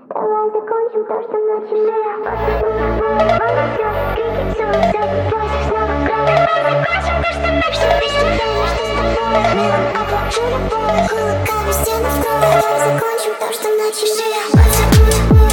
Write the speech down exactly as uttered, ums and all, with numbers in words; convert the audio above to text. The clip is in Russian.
Давай закончим то, что начали. Волна всё, крики, суицид, поиск снова крови. Давай закончим то, что начали. Постепенно, что с тобой милым обложу любовь. Кулаками стены в кровь. Давай закончим то, что начали.